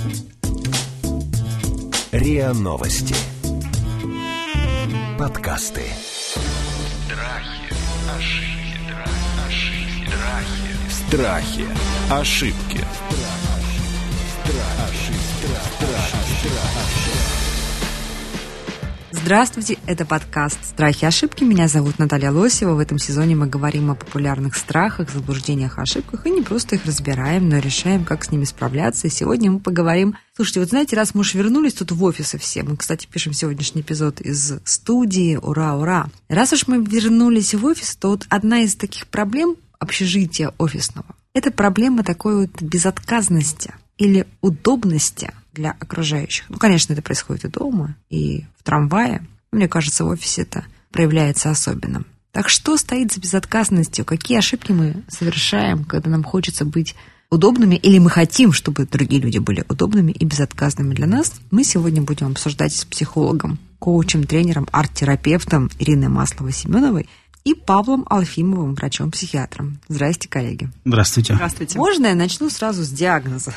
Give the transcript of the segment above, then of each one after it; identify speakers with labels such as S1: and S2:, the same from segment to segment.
S1: РИА Новости. Подкасты. Страхи, ошибки.
S2: Здравствуйте, это подкаст «Страхи и ошибки». Меня зовут Наталья Лосева. В этом сезоне мы говорим о популярных страхах, заблуждениях, ошибках и не просто их разбираем, но решаем, как с ними справляться. И сегодня мы поговорим... Слушайте, вот знаете, раз мы уж вернулись тут в офисы все, мы, кстати, пишем сегодняшний эпизод из студии, ура, ура. Раз уж мы вернулись в офис, то вот одна из таких проблем общежития офисного – это проблема такой вот безотказности или удобности для окружающих. Ну, конечно, это происходит и дома, и в трамвае. Мне кажется, в офисе это проявляется особенно. Так что стоит за безотказностью? Какие ошибки мы совершаем, когда нам хочется быть удобными, или мы хотим, чтобы другие люди были удобными и безотказными для нас? Мы сегодня будем обсуждать с психологом, коучем, тренером, арт-терапевтом Ириной Масловой-Семеновой и Павлом Алфимовым, врачом-психиатром. Здрасте, коллеги.
S3: Здравствуйте.
S2: Здравствуйте. Можно я начну сразу с диагноза?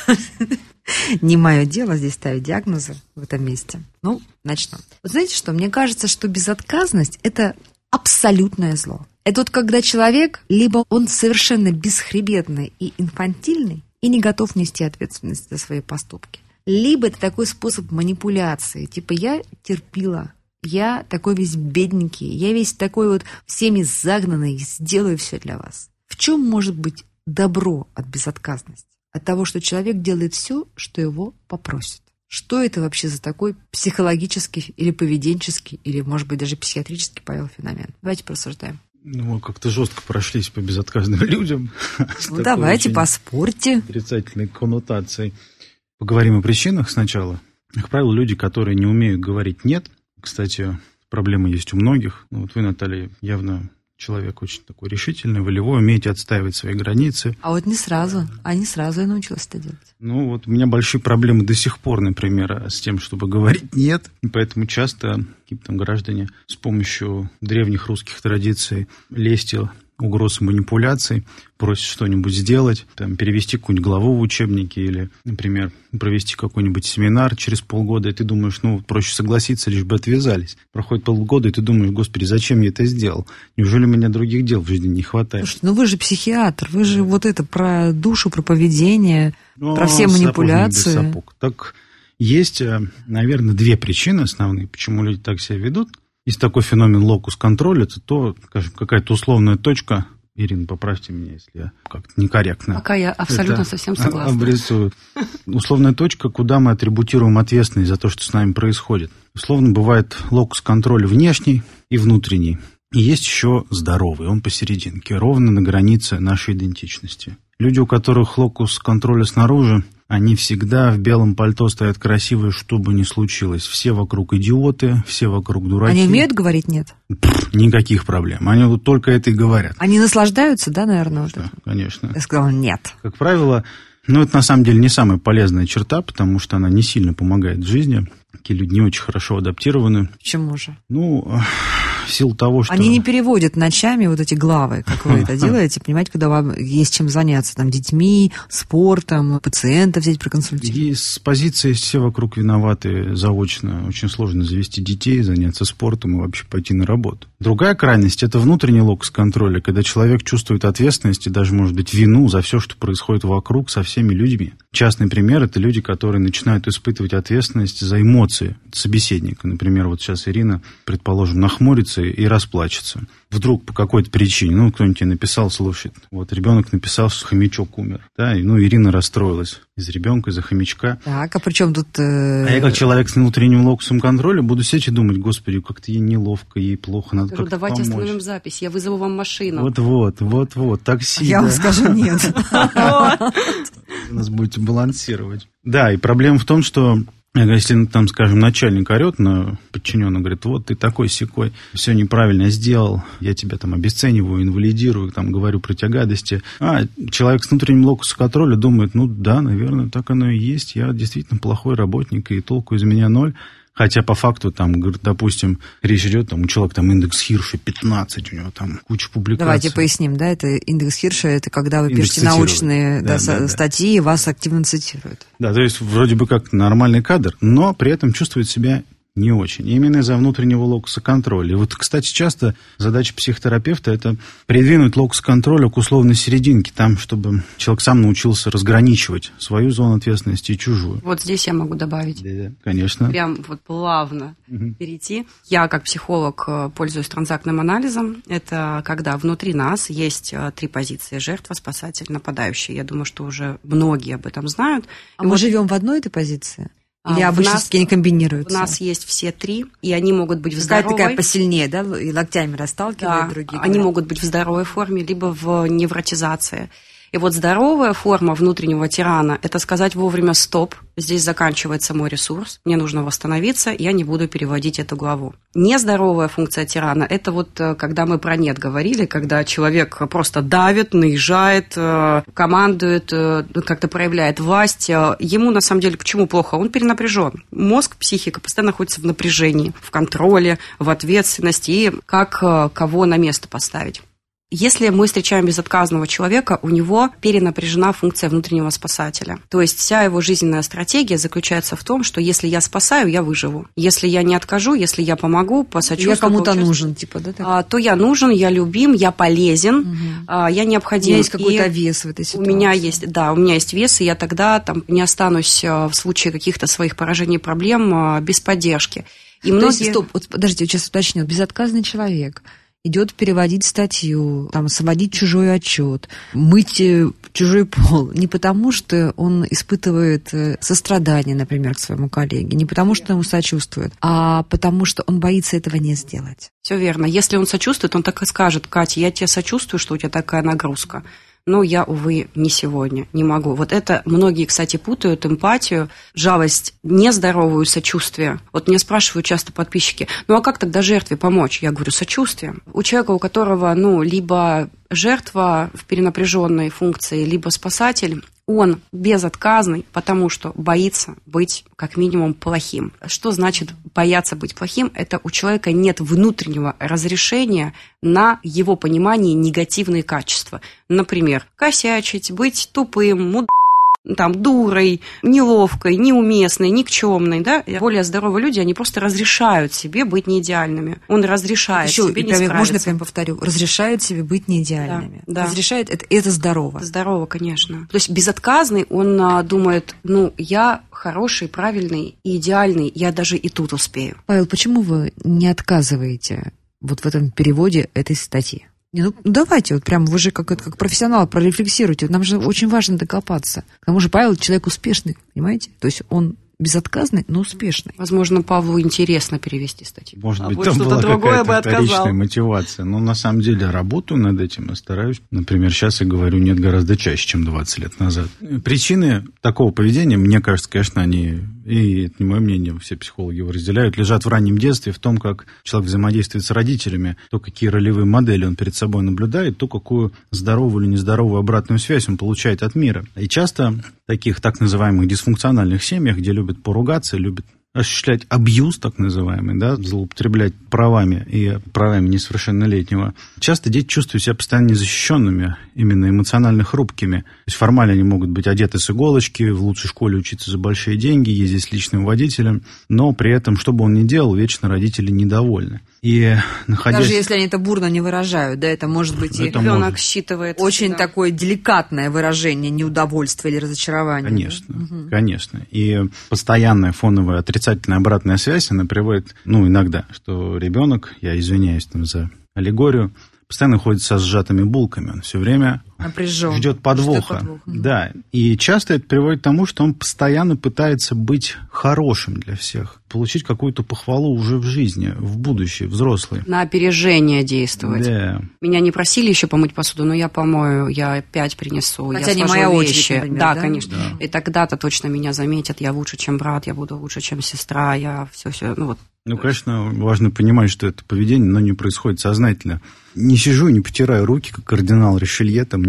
S2: Не мое дело здесь ставить диагнозы в этом месте. Ну, начну. Вот знаете что? Мне кажется, что безотказность – это абсолютное зло. Это вот когда человек, либо он совершенно бесхребетный и инфантильный, и не готов нести ответственность за свои поступки, либо это такой способ манипуляции. Типа я терпила, я такой весь бедненький, я весь такой вот всеми загнанный, сделаю все для вас. В чем может быть добро от безотказности? От того, что человек делает все, что его попросят. Что это вообще за такой психологический или поведенческий, или, может быть, даже психиатрический, Павел, феномен? Давайте порассуждаем.
S3: Ну, как-то жестко прошлись по безотказным людям.
S2: Ну, давайте, поспорьте.
S3: Отрицательной коннотацией. Поговорим о причинах сначала. Как правило, люди, которые не умеют говорить «нет», кстати, проблема есть у многих. Ну, вот вы, Наталья, явно... человек очень такой решительный, волевой, умеете отстаивать свои границы.
S2: А вот не сразу я научилась это делать.
S3: Ну, вот у меня большие проблемы до сих пор, например, с тем, чтобы говорить «нет». И поэтому часто какие-то там граждане с помощью древних русских традиций, лести, угроз и манипуляций просят что-нибудь сделать, там, перевести какую-нибудь главу в учебнике или, например, провести какой-нибудь семинар через полгода, и ты думаешь, ну, проще согласиться, лишь бы отвязались. Проходит полгода, и ты думаешь, господи, зачем я это сделал? Неужели у меня других дел в жизни не хватает?
S2: Слушайте, ну вы же психиатр, вы же вот это про душу, про поведение, про все манипуляции.
S3: Сапог, сапог. Так, есть, наверное, две причины основные, почему люди так себя ведут. Есть такой феномен локус-контроль, это то, скажем, какая-то условная точка. Ирина, поправьте меня, если я как-то некорректно.
S4: Пока я абсолютно совсем согласна.
S3: Обрисую. Условная точка, куда мы атрибутируем ответственность за то, что с нами происходит. Условно бывает локус-контроль внешний и внутренний. И есть еще здоровый, он посерединке, ровно на границе нашей идентичности. Люди, у которых локус контроля снаружи, они всегда в белом пальто стоят красивые, что бы ни случилось. Все вокруг идиоты, все вокруг дураки.
S2: Они умеют говорить «нет»?
S3: Никаких проблем. Они вот только это и говорят.
S2: Они наслаждаются, да, наверное?
S3: Конечно, вот конечно.
S2: Я сказала «нет».
S3: Как правило, это на самом деле не самая полезная черта, потому что она не сильно помогает в жизни. Такие люди не очень хорошо адаптированы.
S2: Почему же?
S3: В силу того, что...
S2: Они не переводят ночами вот эти главы, как вы это делаете, понимаете, когда вам есть чем заняться, там, детьми, спортом, пациента взять, проконсультировать.
S3: И с позиции все вокруг виноваты заочно. Очень сложно завести детей, заняться спортом и вообще пойти на работу. Другая крайность – это внутренний локус контроля, когда человек чувствует ответственность и даже, может быть, вину за все, что происходит вокруг со всеми людьми. Частный пример – это люди, которые начинают испытывать ответственность за эмоции собеседника. Например, вот сейчас Ирина, предположим, нахмурится и расплачется. Вдруг по какой-то причине, кто-нибудь тебе написал, слушай, вот ребенок написал, что хомячок умер, да, и, Ирина расстроилась из-за ребенка, из-за хомячка.
S2: Так, а при чем тут...
S3: А я как человек с внутренним локусом контроля буду сидеть и думать, господи, как-то ей неловко, ей плохо, надо как-то
S4: давайте
S3: помочь.
S4: остановим запись, я вызову вам машину.
S3: Вот, такси.
S2: Я вам скажу нет.
S3: Вы нас будете балансировать. Да, и проблема в том, что если, там, скажем, начальник орет на подчиненного, говорит, вот ты такой-сякой, все неправильно сделал, я тебя там обесцениваю, инвалидирую, там, говорю про тебя гадости. А человек с внутренним локусом контроля думает, да, наверное, так оно и есть, я действительно плохой работник, и толку из меня ноль. Хотя по факту, там, допустим, речь идет, там, у человека там индекс Хирша 15, у него там куча публикаций.
S2: Давайте поясним, да, это индекс Хирша, это когда вы пишете научные статьи, и вас активно цитируют.
S3: Да, то есть вроде бы как нормальный кадр, но при этом чувствует себя не очень. Именно из-за внутреннего локуса контроля. И вот, кстати, часто задача психотерапевта – это придвинуть локус контроля к условной серединке, там, чтобы человек сам научился разграничивать свою зону ответственности и чужую.
S4: Вот здесь я могу добавить.
S3: Да, конечно.
S4: Прям вот плавно перейти. Я, как психолог, пользуюсь транзактным анализом. Это когда внутри нас есть 3 позиции: жертва, спасатель, нападающий. Я думаю, что уже многие об этом знают.
S2: А мы живем в одной этой позиции? Или обычно не комбинируются?
S4: У нас есть все 3, и они могут быть в здоровой...
S2: Какая-то такая посильнее, да, и локтями расталкивают,
S4: да,
S2: другие.
S4: Они могут быть в здоровой форме, либо в невротизации. И вот здоровая форма внутреннего тирана – это сказать вовремя «стоп», здесь заканчивается мой ресурс, мне нужно восстановиться, я не буду переводить эту главу. Нездоровая функция тирана – это вот когда мы про «нет» говорили, когда человек просто давит, наезжает, командует, как-то проявляет власть. Ему, на самом деле, почему плохо? Он перенапряжен. Мозг, психика постоянно находится в напряжении, в контроле, в ответственности, и как кого на место поставить. Если мы встречаем безотказного человека, у него перенапряжена функция внутреннего спасателя. То есть вся его жизненная стратегия заключается в том, что если я спасаю, я выживу. Если я не откажу, если я помогу, посочувствую,
S2: я кому-то нужен, типа, да?
S4: То я нужен, я любим, я полезен, я необходим.
S2: У меня есть какой-то вес в этой ситуации.
S4: У меня есть вес, и я тогда там не останусь в случае каких-то своих поражений и проблем без поддержки. И
S2: многие... Стоп, вот, подождите, сейчас уточню. Безотказный человек идет переводить статью, там, сводить чужой отчет, мыть чужой пол. Не потому, что он испытывает сострадание, например, к своему коллеге, не потому, что ему сочувствует, а потому, что он боится этого не сделать.
S4: Все верно. Если он сочувствует, он так и скажет: Катя, я тебе сочувствую, что у тебя такая нагрузка. Но я, увы, не сегодня, не могу. Вот это многие, кстати, путают эмпатию, жалость, нездоровую сочувствие. Вот меня спрашивают часто подписчики: ну а как тогда жертве помочь? Я говорю: сочувствием. У человека, у которого, либо жертва в перенапряженной функции, либо спасатель, он безотказный, потому что боится быть как минимум плохим. Что значит бояться быть плохим? Это у человека нет внутреннего разрешения на его понимание негативные качества. Например, косячить, быть тупым, дурой, неловкой, неуместной, никчемной, да? Более здоровые люди, они просто разрешают себе быть неидеальными. Он разрешает себе не справиться.
S2: Можно прям повторю, разрешает себе быть неидеальными. Да. Разрешает, это здорово.
S4: Здорово, конечно. То есть безотказный, он думает: я хороший, правильный и идеальный, я даже и тут успею.
S2: Павел, почему вы не отказываете вот в этом переводе этой статьи? Давайте, вот прям вы же как профессионал прорефлексируйте. Нам же очень важно докопаться. К тому же Павел человек успешный, понимаете? То есть он безотказный, но успешный.
S4: Возможно, Павлу интересно перевести статью.
S3: Может быть, там была какая-то вторичная мотивация. Но на самом деле работаю над этим и стараюсь. Например, сейчас я говорю «нет» гораздо чаще, чем 20 лет назад. Причины такого поведения, мне кажется, конечно, они, и это не мое мнение, все психологи его разделяют, лежат в раннем детстве, в том, как человек взаимодействует с родителями, то, какие ролевые модели он перед собой наблюдает, то, какую здоровую или нездоровую обратную связь он получает от мира. И часто в таких так называемых дисфункциональных семьях, где любят поругаться, любят осуществлять абьюз, так называемый, да, злоупотреблять правами и правами несовершеннолетнего, часто дети чувствуют себя постоянно незащищенными, именно эмоционально хрупкими. То есть формально они могут быть одеты с иголочки, в лучшей школе учиться за большие деньги, ездить с личным водителем, но при этом, что бы он ни делал, вечно родители недовольны. И
S2: даже если они это бурно не выражают, да, это может быть и ребенок
S4: считывает
S2: очень такое деликатное выражение неудовольствия или разочарования.
S3: Конечно, конечно. И постоянная фоновая отрицательная обратная связь, она приводит, иногда, что ребенок, я извиняюсь за аллегорию, постоянно ходит со сжатыми булками, он все время ждет подвоха. Да, и часто это приводит к тому, что он постоянно пытается быть хорошим для всех, получить какую-то похвалу уже в жизни, в будущее, взрослый.
S4: На опережение действовать.
S3: Да.
S4: Меня не просили еще помыть посуду, но я помою, я опять принесу,
S2: хотя
S4: я
S2: не моя
S4: вещи.
S2: Очередь, например,
S4: да, конечно. Да. И тогда-то точно меня заметят, я лучше, чем брат, я буду лучше, чем сестра, я все.
S3: Конечно, важно понимать, что это поведение, но не происходит сознательно. Не сижу и не потираю руки, как кардинал Ришелье, там,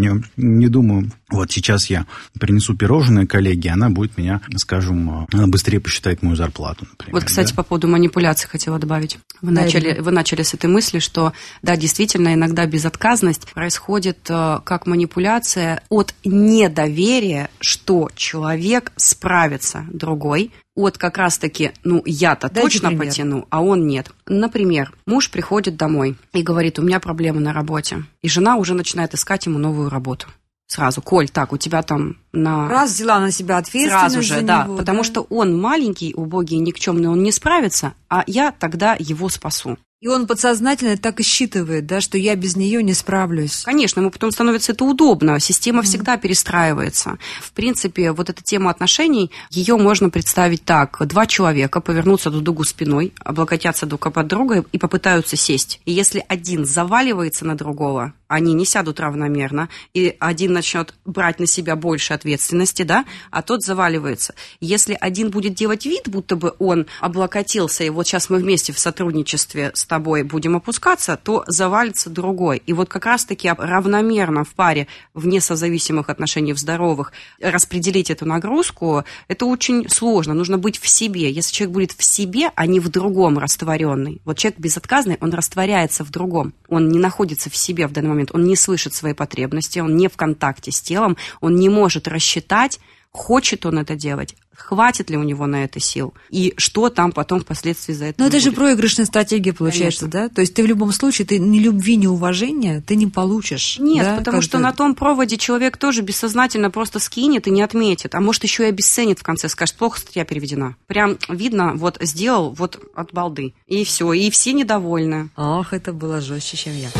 S3: Я не думаю, вот сейчас я принесу пирожное коллеге, она будет меня, скажем, она быстрее посчитает мою зарплату, например.
S4: Вот, кстати, по поводу манипуляций хотела добавить. Вы начали с этой мысли, что, да, действительно, иногда безотказность происходит как манипуляция от недоверия, что человек справится другой, от как раз-таки, я-то точно потяну, а он нет. Например, муж приходит домой и говорит, у меня проблемы на работе, и жена уже начинает искать ему новую работу. Сразу, Коль, так, у тебя там на...
S2: Раз взяла на себя ответственность
S4: сразу же,
S2: за
S4: да,
S2: него,
S4: потому что он маленький, убогий, никчемный, он не справится, а я тогда его спасу.
S2: И он подсознательно так и считывает, да, что я без нее не справлюсь.
S4: Конечно, ему потом становится это удобно, система всегда перестраивается. В принципе, вот эта тема отношений, ее можно представить так. Два человека повернутся друг к другу спиной, облокотятся друг под друга и попытаются сесть. И если один заваливается на другого, они не сядут равномерно, и один начнет брать на себя больше ответственности, да, а тот заваливается. Если один будет делать вид, будто бы он облокотился, и вот сейчас мы вместе в сотрудничестве с тобой будем опускаться, то завалится другой. И вот как раз-таки равномерно в паре, вне созависимых отношений, в здоровых, распределить эту нагрузку, это очень сложно. Нужно быть в себе. Если человек будет в себе, а не в другом растворенный. Вот человек безотказный, он растворяется в другом. Он не находится в себе в данный момент. Он не слышит свои потребности, он не в контакте с телом, он не может рассчитать, хочет он это делать, хватит ли у него на это сил, и что там потом впоследствии за это будет.
S2: Но это же проигрышная стратегия получается, конечно. Да? То есть ты в любом случае, ты ни любви, ни уважения ты не получишь.
S4: Нет,
S2: да?
S4: потому что на том проводе человек тоже бессознательно просто скинет и не отметит, а может еще и обесценит в конце, скажет, плохо статья переведена. Прям видно, вот сделал, вот от балды, и все, и все недовольны.
S2: Ах, это было жестче, чем я.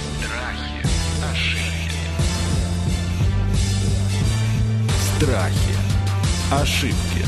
S1: Страхи, ошибки.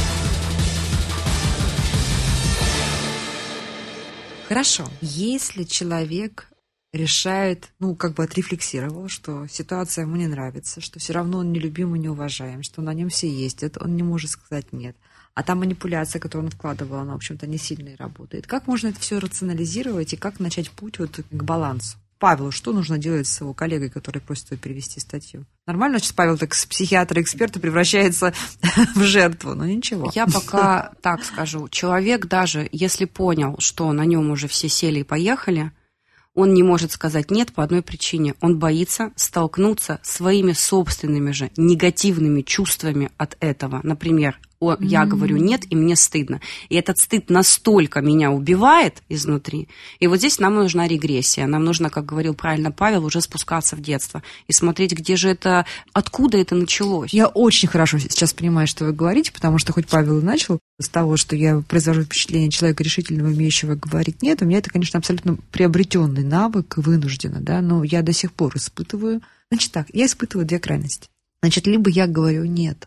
S2: Хорошо. Если человек решает, отрефлексировал, что ситуация ему не нравится, что все равно он нелюбим и неуважаем, что на нем все ездят, он не может сказать нет. А та манипуляция, которую он вкладывал, она, в общем-то, не сильно и работает. Как можно это все рационализировать и как начать путь к балансу? Павелу, что нужно делать с его коллегой, который просит его перевести статью? Нормально, сейчас Павел так с психиатра-эксперта превращается в жертву, но ничего.
S4: Я пока так скажу. Человек даже, если понял, что на нем уже все сели и поехали, он не может сказать «нет» по одной причине. Он боится столкнуться своими собственными же негативными чувствами от этого. Например, я говорю «нет», и мне стыдно. И этот стыд настолько меня убивает изнутри. И вот здесь нам нужна регрессия. Нам нужно, как говорил правильно Павел, уже спускаться в детство и смотреть, где же это, откуда это началось.
S2: Я очень хорошо сейчас понимаю, что вы говорите, потому что хоть Павел и начал с того, что я произвожу впечатление человека решительного, умеющего говорить «нет», у меня это, конечно, абсолютно приобретенный навык, вынужденно, да, но я до сих пор испытываю. Значит так, я испытываю две крайности. Значит, либо я говорю «нет»,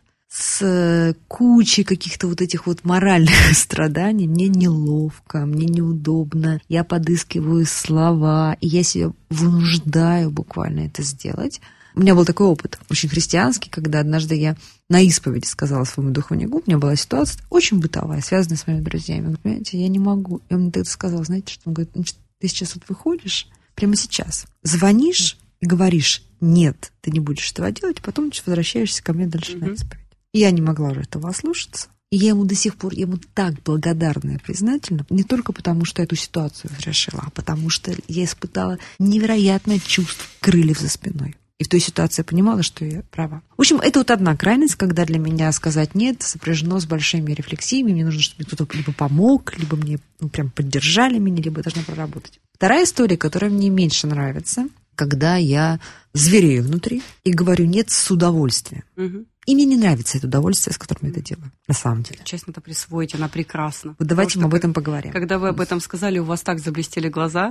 S2: с кучей каких-то вот этих вот моральных страданий, мне неловко, мне неудобно, я подыскиваю слова, и я себя вынуждаю буквально это сделать. У меня был такой опыт, очень христианский, когда однажды я на исповеди сказала своему духовнику, у меня была ситуация очень бытовая, связанная с моими друзьями. Он говорит, понимаете, я не могу. И он мне тогда сказал, знаете что? Он говорит, значит, ты сейчас вот выходишь, прямо сейчас, звонишь и говоришь, нет, ты не будешь этого делать, потом возвращаешься ко мне дальше на исповедь. И я не могла уже этого ослушаться. И я ему до сих пор, ему так благодарна и признательна, не только потому, что эту ситуацию разрешила, а потому что я испытала невероятное чувство крыльев за спиной. И в той ситуации я понимала, что я права. В общем, это вот одна крайность, когда для меня сказать «нет» сопряжено с большими рефлексиями. Мне нужно, чтобы мне кто-то либо помог, либо мне прям поддержали меня, либо я должна проработать. Вторая история, которая мне меньше нравится, когда я зверею внутри и говорю «нет» с удовольствием. И мне не нравится это удовольствие, с которым я это делаю, на самом деле.
S4: Честно, это присвоить, она прекрасна.
S2: Вот давайте мы об этом поговорим.
S4: Когда вы об этом сказали, у вас так заблестели глаза.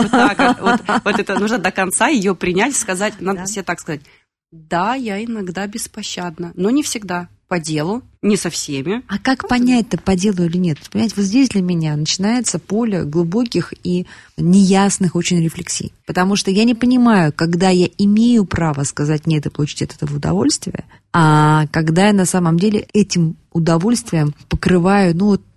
S4: Вот это нужно до конца ее принять, сказать, надо себе так сказать. Да, я иногда беспощадна, но не всегда. По делу, не со всеми.
S2: А как понять-то, по делу или нет? Понимаете, вот здесь для меня начинается поле глубоких и неясных очень рефлексий. Потому что я не понимаю, когда я имею право сказать «нет» и получить от этого удовольствие, а когда я на самом деле этим удовольствием покрываю,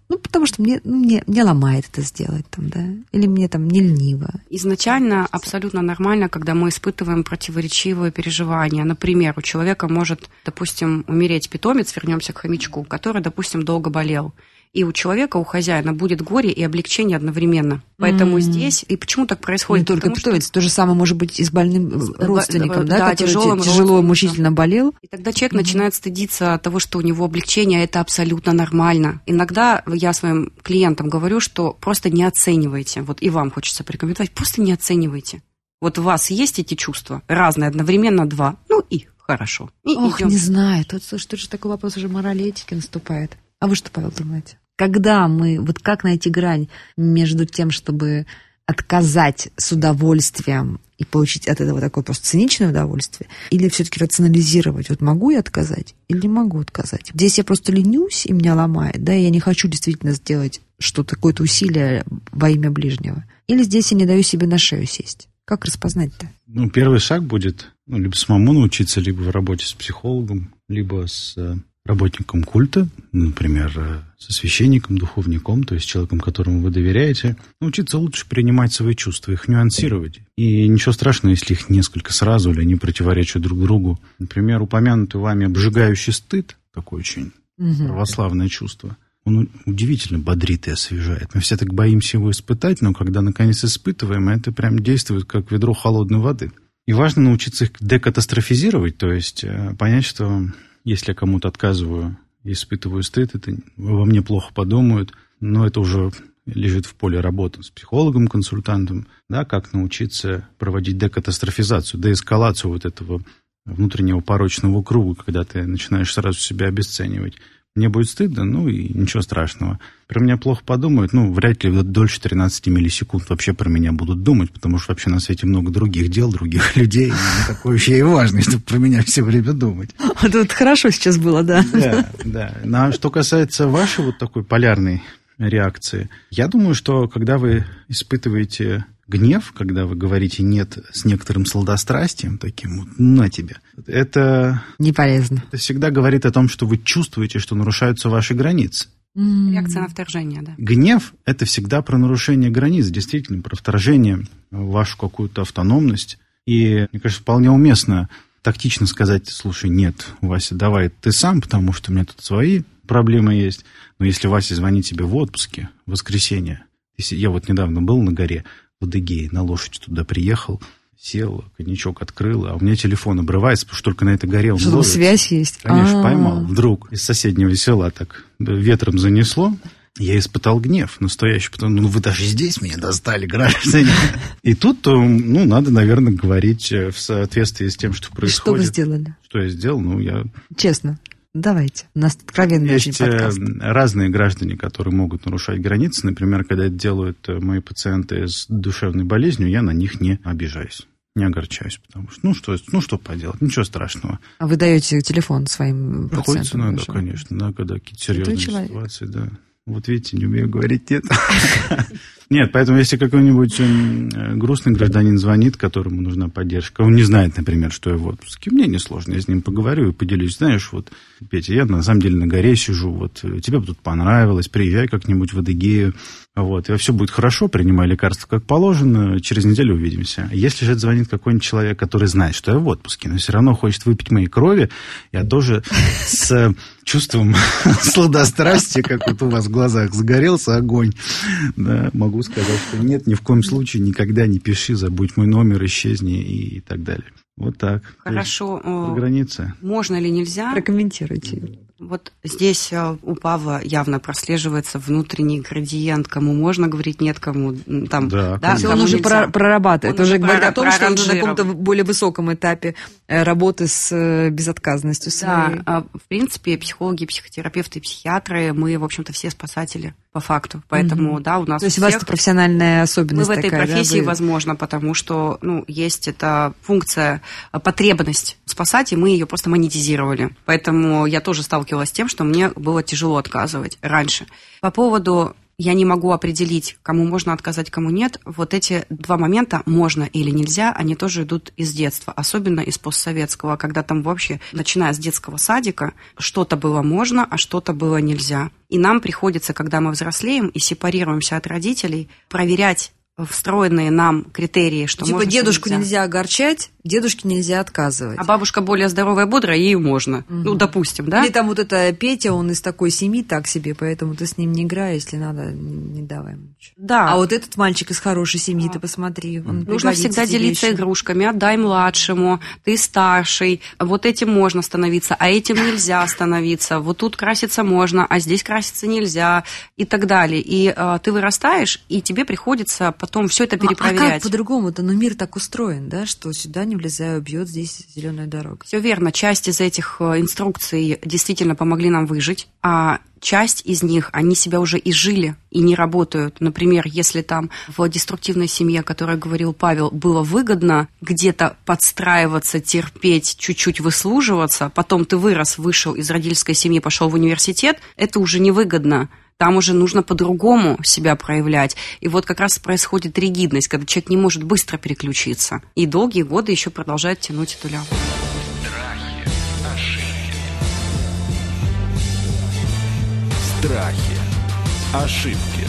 S2: Потому что мне ломает это сделать, да, или мне не лениво.
S4: Изначально абсолютно нормально, когда мы испытываем противоречивые переживания. Например, у человека может, допустим, умереть питомец, вернемся к хомячку, который, допустим, долго болел. И у человека, у хозяина будет горе и облегчение одновременно. Поэтому здесь... И почему так происходит?
S2: Не только питомец, то же самое может быть и с больным родственником, который тяжело, мучительно болел.
S4: И тогда человек начинает стыдиться того, что у него облегчение, это абсолютно нормально. Иногда я своим клиентам говорю, что просто не оценивайте. Вот и вам хочется порекомендовать, просто не оценивайте. Вот у вас есть эти чувства, разные, одновременно два, и хорошо. И
S2: идем. Не знаю, тут же такой вопрос уже морали и этики наступает. А вы что, Павел, думаете? Когда мы, как найти грань между тем, чтобы отказать с удовольствием и получить от этого такое просто циничное удовольствие, или все-таки рационализировать, могу я отказать или не могу отказать? Здесь я просто ленюсь, и меня ломает, и я не хочу действительно сделать что-то, какое-то усилие во имя ближнего. Или здесь я не даю себе на шею сесть. Как распознать-то?
S3: Первый шаг будет, либо самому научиться, либо в работе с психологом, либо с работником культа, например, со священником, духовником, то есть человеком, которому вы доверяете, научиться лучше принимать свои чувства, их нюансировать. И ничего страшного, если их несколько сразу, или они противоречат друг другу. Например, упомянутый вами обжигающий стыд, такое очень православное чувство, он удивительно бодрит и освежает. Мы все так боимся его испытать, но когда наконец испытываем, это прям действует как ведро холодной воды. И важно научиться их декатастрофизировать, то есть понять, что если я кому-то отказываю и испытываю стыд, это обо мне плохо подумают, но это уже лежит в поле работы с психологом, консультантом, да, как научиться проводить декатастрофизацию, деэскалацию этого внутреннего порочного круга, когда ты начинаешь сразу себя обесценивать. Мне будет стыдно, и ничего страшного. Про меня плохо подумают, вряд ли дольше 13 миллисекунд вообще про меня будут думать, потому что вообще на свете много других дел, других людей, и такое вообще и важно, чтобы про меня все время думать.
S2: Вот хорошо сейчас было, да.
S3: Да. А что касается вашей такой полярной реакции, я думаю, что когда вы испытываете гнев, когда вы говорите «нет» с некоторым сладострастием, таким «на тебе», это...
S2: Не полезно.
S3: Это всегда говорит о том, что вы чувствуете, что нарушаются ваши границы.
S4: Реакция на вторжение, да.
S3: Гнев – это всегда про нарушение границ, действительно, про вторжение в вашу какую-то автономность. И, мне кажется, вполне уместно тактично сказать: слушай, нет, Вася, давай ты сам, потому что у меня тут свои проблемы есть. Но если Вася звонит тебе в отпуске, в воскресенье, я недавно был на горе, в Адыгее, на лошади туда приехал, сел, коньячок открыл, а у меня телефон обрывается, потому что только на этой горе он
S2: ловит. Что, связь есть?
S3: Конечно, поймал вдруг из соседнего села, так ветром занесло. Я испытал гнев настоящий, потому что вы даже здесь меня достали, граждане. И тут, надо, наверное, говорить в соответствии с тем, что происходит.
S2: И что вы сделали?
S3: Что я сделал?
S2: Честно. Давайте. У нас откровенный очень подкаст.
S3: Есть разные граждане, которые могут нарушать границы. Например, когда это делают мои пациенты с душевной болезнью, я на них не обижаюсь, не огорчаюсь, потому что, что поделать, ничего страшного.
S2: А вы даете телефон своим пациентам?
S3: Приходится иногда, конечно, когда какие-то серьезные ситуации, да. Вот видите, не умею говорить «нет». Нет, поэтому если какой-нибудь грустный гражданин звонит, которому нужна поддержка, он не знает, например, что я в отпуске, мне несложно, я с ним поговорю и поделюсь. Знаешь, Петя, я на самом деле на горе сижу, тебе бы тут понравилось, приезжай как-нибудь в Адыгею, и все будет хорошо, принимай лекарства как положено, через неделю увидимся. Если же звонит какой-нибудь человек, который знает, что я в отпуске, но все равно хочет выпить моей крови, я тоже с чувством сладострастия, как у вас в глазах загорелся огонь, да, могу сказать, что нет, ни в коем случае никогда не пиши, забудь мой номер, исчезни и так далее. Вот так.
S4: Хорошо.
S3: Границы.
S4: Можно или нельзя?
S2: Прокомментируйте.
S4: Вот здесь у Павла явно прослеживается внутренний градиент, кому можно говорить, нет, кому там.
S3: Да,
S2: то есть он уже прорабатывает, он уже говорит о том, что он уже на каком-то более высоком этапе работы с безотказностью своей.
S4: Да, в принципе, психологи, психотерапевты, психиатры, мы, в общем-то, все спасатели по факту, поэтому, да, у нас.
S2: То есть у вас это профессиональная особенность
S4: такая,
S2: в этой
S4: профессии, возможно, потому что, есть эта функция, потребность спасать, и мы ее просто монетизировали, поэтому я тоже сталкивалась с тем, что мне было тяжело отказывать раньше. По поводу я не могу определить, кому можно отказать, кому нет. Вот эти два момента, можно или нельзя, они тоже идут из детства, особенно из постсоветского, когда там вообще, начиная с детского садика, что-то было можно, а что-то было нельзя. И нам приходится, когда мы взрослеем и сепарируемся от родителей, проверять встроенные нам критерии, что
S2: типа
S4: можно,
S2: дедушку
S4: нельзя.
S2: нельзя огорчать, дедушке нельзя отказывать.
S4: А бабушка более здоровая, бодрая, ей можно. Ну, допустим, да?
S2: Или там вот это Петя, он из такой семьи так себе, поэтому ты с ним не играй, если надо, не давай ему ничего.
S4: Да.
S2: А вот этот мальчик из хорошей семьи, ты посмотри.
S4: Нужно всегда делиться игрушками, отдай младшему, ты старший, вот этим можно становиться, а этим нельзя становиться, вот тут краситься можно, а здесь краситься нельзя, и так далее. И ты вырастаешь, и тебе приходится потом все это перепроверять.
S2: А как по-другому-то? Ну, мир так устроен, да, что сюда не влезаю, бьет, здесь зеленая дорога.
S4: Все верно. Часть из этих инструкций действительно помогли нам выжить, а часть из них, они себя уже изжили и не работают. Например, если там в деструктивной семье, о которой говорил Павел, было выгодно где-то подстраиваться, терпеть, чуть-чуть выслуживаться, потом ты вырос, вышел из родительской семьи, пошел в университет, это уже невыгодно. Там уже нужно по-другому себя проявлять. И вот как раз происходит ригидность, когда человек не может быстро переключиться. И долгие годы еще продолжает тянуть эту лямку.
S1: Страхи, ошибки.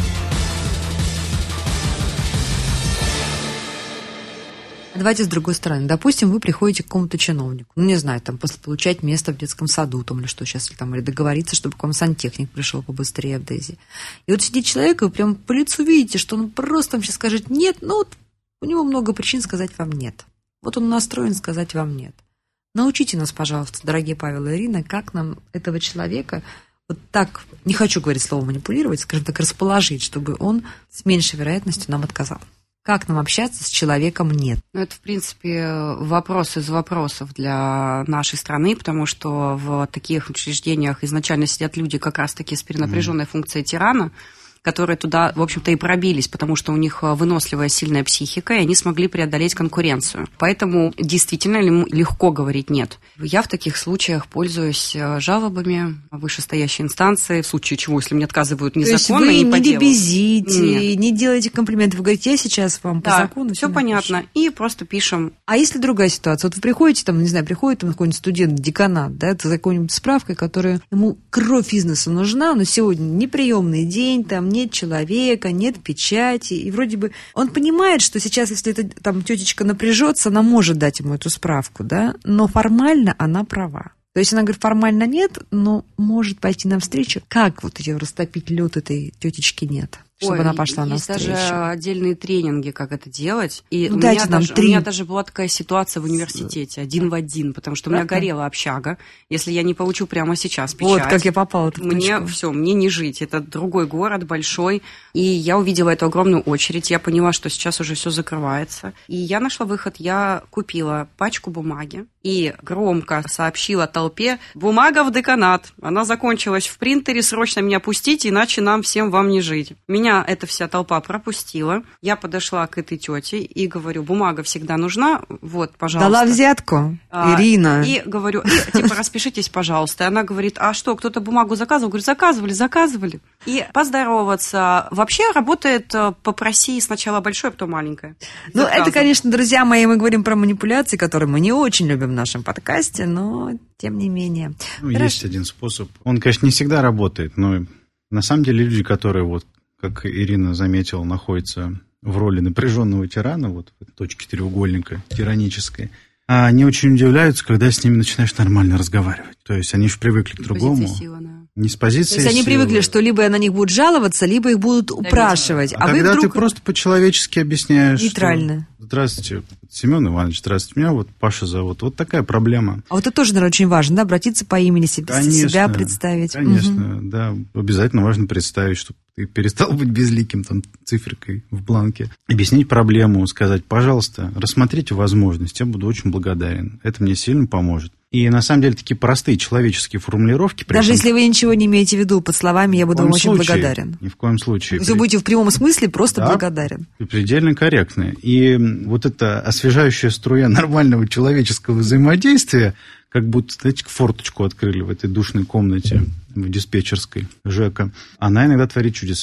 S2: Давайте с другой стороны. Допустим, вы приходите к какому-то чиновнику, ну, не знаю, там, после получать место в детском саду, там, или что сейчас, там, или договориться, чтобы к вам сантехник пришел побыстрее в ДЭЗе. И вот сидит человек, и вы прям по лицу видите, что он просто вам сейчас скажет «нет», ну, вот у него много причин сказать вам «нет». Вот он настроен сказать вам «нет». Научите нас, пожалуйста, дорогие Павел и Ирина, как нам этого человека вот так, не хочу говорить слово манипулировать, скажем так, расположить, чтобы он с меньшей вероятностью нам отказал. Как нам общаться с человеком «нет»?
S4: Ну, это, в принципе, вопрос из вопросов для нашей страны, потому что в таких учреждениях изначально сидят люди как раз-таки с перенапряженной функцией тирана, которые туда, в общем-то, и пробились, потому что у них выносливая, сильная психика, и они смогли преодолеть конкуренцию. Поэтому действительно легко говорить «нет». Я в таких случаях пользуюсь жалобами вышестоящей инстанции, в случае чего, если мне отказывают незаконно и по делу.
S2: То есть вы не лебезите, не делаете комплименты, вы говорите, я сейчас вам по закону...
S4: все понятно, и просто пишем.
S2: А если другая ситуация? Вот вы приходите, там, не знаю, приходит там какой-нибудь студент, деканат, да, с какой-нибудь справкой, которая ему кровь из носа нужна, но сегодня неприемный день, там, нет человека, нет печати, и вроде бы он понимает, что сейчас, если эта там тетечка напряжется, она может дать ему эту справку, да, но формально она права. То есть она говорит, формально нет, но может пойти навстречу. Как вот ее растопить лед этой тетечки нет? Чтобы она пошла навстречу.
S4: Есть даже отдельные тренинги, как это делать. И
S2: ну,
S4: у меня даже была такая ситуация в университете, 1 в 1, потому что у меня горела общага. Если я не получу прямо сейчас печать...
S2: Вот как я попала.
S4: Мне не жить. Это другой город, большой. И я увидела эту огромную очередь. Я поняла, что сейчас уже все закрывается. И я нашла выход. Я купила пачку бумаги и громко сообщила толпе: бумага в деканат. Она закончилась в принтере, срочно меня пустите, иначе нам всем вам не жить. Меня эта вся толпа пропустила. Я подошла к этой тете и говорю: бумага всегда нужна, вот, пожалуйста.
S2: Дала взятку, Ирина.
S4: И говорю, типа, распишитесь, пожалуйста. И она говорит: а что, кто-то бумагу заказывал? Говорю, заказывали. И поздороваться. Вообще работает попроси сначала большое, а потом маленькое.
S2: Ну, это, конечно, друзья мои, мы говорим про манипуляции, которые мы не очень любим в нашем подкасте, но тем не менее.
S3: Ну, есть один способ. Он, конечно, не всегда работает, но на самом деле люди, которые, вот, как Ирина заметила, находятся в роли напряженного тирана, вот в точке треугольника тиранической, они очень удивляются, когда с ними начинаешь нормально разговаривать. То есть они же привыкли к другому. Не с позиции
S2: силы. То есть они привыкли, что либо на них будут жаловаться, либо их будут упрашивать.
S3: А когда ты просто по-человечески объясняешь...
S2: Нейтрально.
S3: Что, здравствуйте, Семен Иванович, здравствуйте, меня вот Паша зовут. Вот такая проблема.
S2: А вот это тоже, наверное, очень важно, да, обратиться по имени, себя представить.
S3: Конечно, да. Обязательно важно представить, чтобы ты перестал быть безликим там циферкой в бланке. Объяснить проблему, сказать: пожалуйста, рассмотрите возможность, я буду очень благодарен. Это мне сильно поможет. И на самом деле такие простые человеческие формулировки.
S2: Даже если вы ничего не имеете в виду под словами, я буду вам очень благодарен.
S3: Ни в коем случае.
S2: Вы будете в прямом смысле просто благодарен.
S3: И предельно корректно. И вот эта освежающая струя нормального человеческого взаимодействия, как будто, знаете, форточку открыли в этой душной комнате в диспетчерской ЖЭКа, она иногда творит чудеса.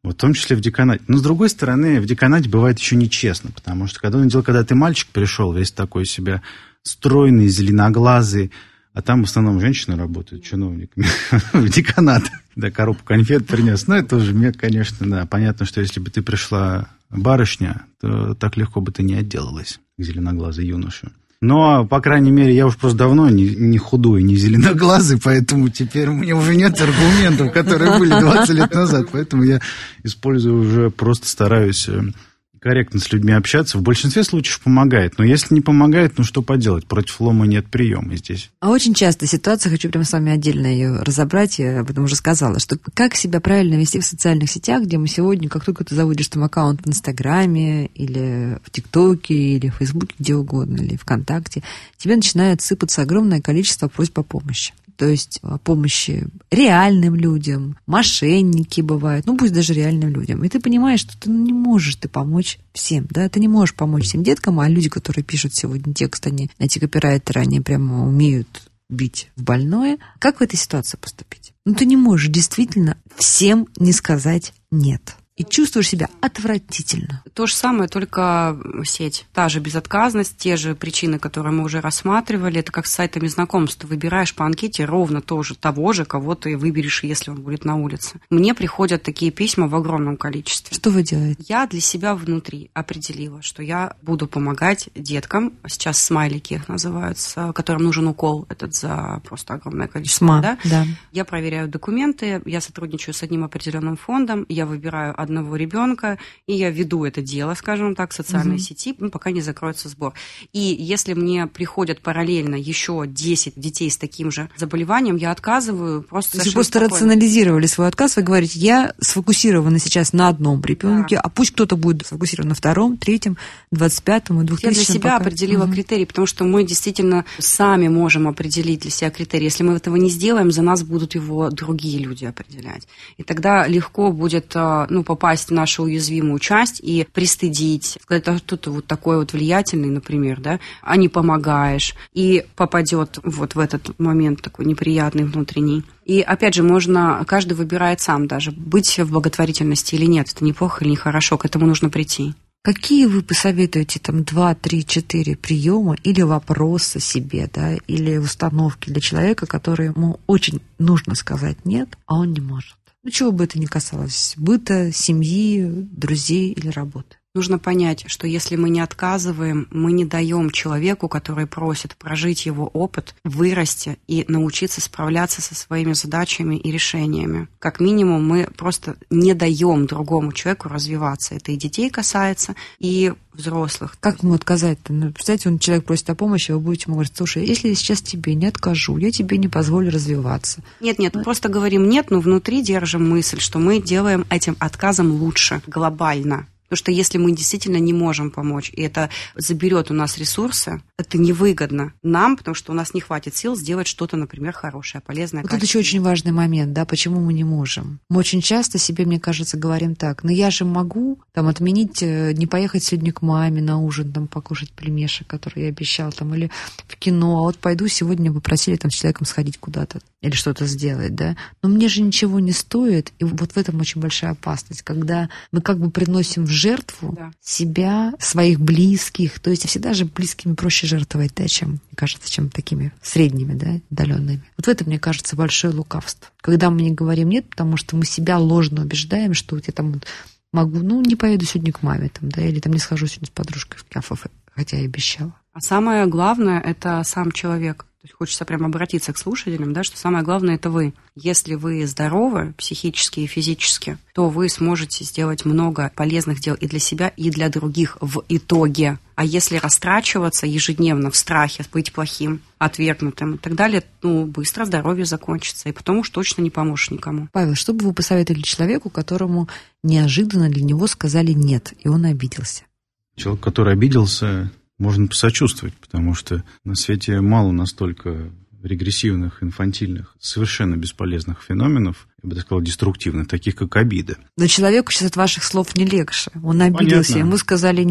S3: в том числе в деканате. Но, с другой стороны, в деканате бывает еще нечестно, потому что, когда ты мальчик пришел, весь такой себя стройный, зеленоглазый, а там в основном женщины работают чиновниками в деканат. Да, коробку конфет принес. Ну, это уже мне, конечно, да. Понятно, что если бы ты пришла барышня, то так легко бы ты не отделалась, зеленоглазый юноша. Но, по крайней мере, я уж просто давно не худой, не зеленоглазый, поэтому теперь у меня уже нет аргументов, которые были 20 лет назад. Поэтому я использую уже, просто стараюсь корректно с людьми общаться. В большинстве случаев помогает. Но если не помогает, ну что поделать? Против лома нет приема здесь.
S2: А очень часто ситуация, хочу прямо с вами отдельно ее разобрать, я об этом уже сказала, что как себя правильно вести в социальных сетях, где мы сегодня, как только ты заводишь там аккаунт в Инстаграме, или в ТикТоке, или в Фейсбуке, где угодно, или ВКонтакте, тебе начинает сыпаться огромное количество просьб о помощи. То есть о помощи реальным людям, мошенники бывают, ну пусть даже реальным людям. И ты понимаешь, что ты не можешь помочь всем, да, ты не можешь помочь всем деткам, а люди, которые пишут сегодня текст, эти копирайтеры, они прямо умеют бить в больное. Как в этой ситуации поступить? Ну ты не можешь действительно всем не сказать «нет». И чувствуешь себя отвратительно.
S4: То же самое, только сеть. Та же безотказность, те же причины, которые мы уже рассматривали. Это как с сайтами знакомств. Ты выбираешь по анкете ровно того же, кого ты выберешь, если он будет на улице. Мне приходят такие письма в огромном количестве.
S2: Что вы делаете? Я
S4: для себя внутри определила, что я буду помогать деткам. Сейчас смайлики их называются, которым нужен укол этот за просто огромное количество.
S2: Да?
S4: Я проверяю документы, я сотрудничаю с одним определенным фондом, я выбираю одного ребенка, и я веду это дело, скажем так, в социальной сети, пока не закроется сбор. И если мне приходят параллельно еще 10 детей с таким же заболеванием, я отказываю просто совершенно
S2: спокойно. Вы просто рационализировали свой отказ, вы говорите, я сфокусирована сейчас на одном ребенке, а пусть кто-то будет сфокусирован на втором, третьем, 25-м и 2000-м.
S4: Я для себя определила критерии, потому что мы действительно сами можем определить для себя критерии. Если мы этого не сделаем, за нас будут его другие люди определять. И тогда легко будет, попасть в нашу уязвимую часть и пристыдить, сказать, что кто-то вот такой вот влиятельный, например, да, а не помогаешь, и попадет вот в этот момент такой неприятный внутренний. И опять же, каждый выбирает сам даже, быть в благотворительности или нет, это неплохо или нехорошо, к этому нужно прийти.
S2: Какие вы посоветуете 2, 3, 4 приема или вопроса себе, да, или установки для человека, которому очень нужно сказать «нет», а он не может? Чего бы это ни касалось, быта, семьи, друзей или работы.
S4: Нужно понять, что если мы не отказываем, мы не даем человеку, который просит, прожить его опыт, вырасти и научиться справляться со своими задачами и решениями. Как минимум, мы просто не даем другому человеку развиваться. Это и детей касается, и взрослых.
S2: Как ему отказать-то? Представляете, человек просит о помощи, вы будете ему говорить, слушай, если я сейчас тебе не откажу, я тебе не позволю развиваться.
S4: Нет, просто говорим нет, но внутри держим мысль, что мы делаем этим отказом лучше, глобально. Потому что если мы действительно не можем помочь, и это заберет у нас ресурсы, это невыгодно нам, потому что у нас не хватит сил сделать что-то, например, хорошее, полезное.
S2: Вот это еще очень важный момент, да, почему мы не можем. Мы очень часто себе, мне кажется, говорим так, я же могу отменить, не поехать сегодня к маме на ужин, покушать пельмешек, который я обещал, или в кино, а вот пойду сегодня попросили с человеком сходить куда-то или что-то сделать, да. Но мне же ничего не стоит, и вот в этом очень большая опасность, когда мы приносим в жертву себя, своих близких, то есть всегда же близкими проще жертвовать, да, чем, мне кажется, чем такими средними, да, отдаленными. Вот в этом, мне кажется, большое лукавство. Когда мы не говорим нет, потому что мы себя ложно убеждаем, что вот я могу, не поеду сегодня к маме, или не схожу сегодня с подружкой в кафе, хотя и обещала.
S4: А самое главное – это сам человек. То есть хочется прямо обратиться к слушателям, да, что самое главное – это вы. Если вы здоровы психически и физически, то вы сможете сделать много полезных дел и для себя, и для других в итоге. А если растрачиваться ежедневно в страхе, быть плохим, отвергнутым и так далее, быстро здоровье закончится, и потом уж точно не поможешь никому.
S2: Павел, что бы вы посоветовали человеку, которому неожиданно для него сказали «нет», и он обиделся?
S3: Человек, который обиделся, можно посочувствовать, потому что на свете мало настолько регрессивных, инфантильных, совершенно бесполезных феноменов, я бы так сказал, деструктивных, таких как обида.
S2: Но человеку сейчас от ваших слов не легче. Он обиделся, ему сказали «нет».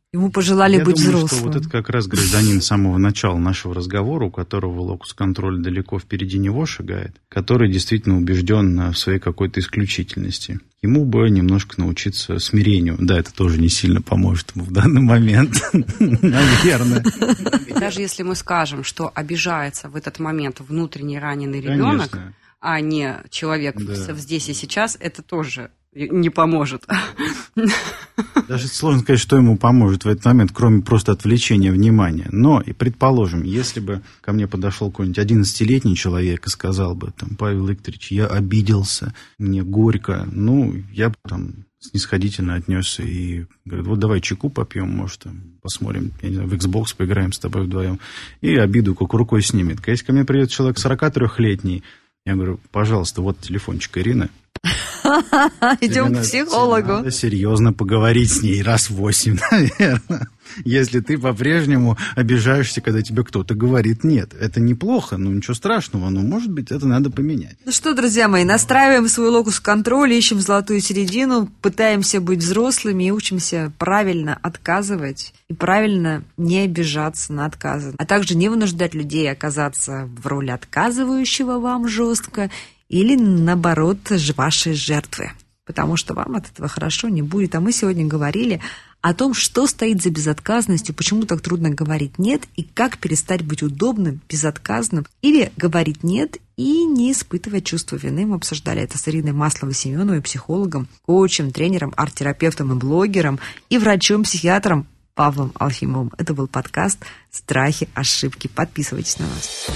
S2: Ему пожелали быть взрослым.
S3: Я думаю, что вот это как раз гражданин с самого начала нашего разговора, у которого локус-контроль далеко впереди него шагает, который действительно убежден в своей какой-то исключительности. Ему бы немножко научиться смирению. Да, это тоже не сильно поможет ему в данный момент, наверное.
S4: Даже если мы скажем, что обижается в этот момент внутренне раненый ребенок, а не человек здесь и сейчас, это тоже не поможет.
S3: Даже сложно сказать, что ему поможет в этот момент, кроме просто отвлечения внимания. Но, и предположим, если бы ко мне подошел какой-нибудь 11-летний человек и сказал бы, там, Павел Викторович, я обиделся, мне горько, я бы там снисходительно отнесся и говорит, вот давай чайку попьем, может, там, посмотрим, я не знаю, в Xbox поиграем с тобой вдвоем, и обиду как рукой снимет. Если ко мне придет человек 43-летний, я говорю, пожалуйста, вот телефончик Ирины.
S2: Идем к психологу.
S3: Надо серьезно поговорить с ней раз 8, наверное. Если ты по-прежнему обижаешься, когда тебе кто-то говорит нет. Это неплохо, но ничего страшного. Но, может быть, это надо поменять.
S2: Ну что, друзья мои, настраиваем свой локус контроля, ищем золотую середину, пытаемся быть взрослыми и учимся правильно отказывать и правильно не обижаться на отказы. А также не вынуждать людей оказаться в роли отказывающего вам жестко или, наоборот, вашей жертвы. Потому что вам от этого хорошо не будет. А мы сегодня говорили о том, что стоит за безотказностью, почему так трудно говорить «нет» и как перестать быть удобным, безотказным или говорить «нет» и не испытывать чувство вины. Мы обсуждали это с Ириной Масловой-Семеновой, психологом, коучем, тренером, арт-терапевтом и блогером и врачом-психиатром Павлом Алфимовым. Это был подкаст «Страхи, ошибки». Подписывайтесь на нас.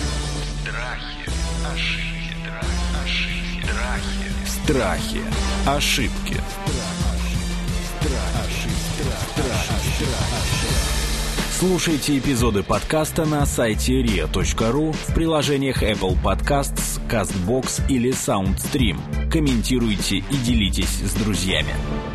S1: Страхи, ошибки. Слушайте эпизоды подкаста на сайте ria.ru, в приложениях Apple Podcasts, CastBox или SoundStream. Комментируйте и делитесь с друзьями.